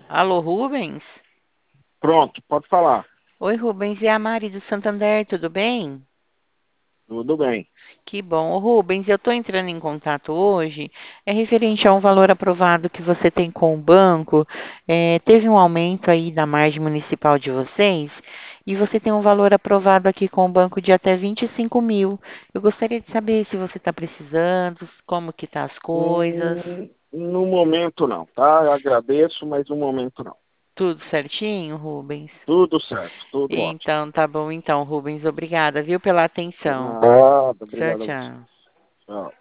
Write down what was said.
Alô, Rubens? Pronto, pode falar. Oi, Rubens, é a Mari do Santander, tudo bem? Tudo bem. Que bom. Ô, Rubens, eu estou entrando em contato hoje, é referente a um valor aprovado que você tem com o banco. Teve um aumento aí da margem municipal de vocês e você tem um valor aprovado aqui com o banco de até 25 mil. Eu gostaria de saber se você está precisando, como que tá as coisas. No momento não, tá? Eu agradeço, mas no momento não. Tudo certinho, Rubens? Tudo certo, tudo ótimo. Então, tá bom então, Rubens. Obrigada, viu, pela atenção. Nada, Tchau, obrigado a você. tchau. Tchau.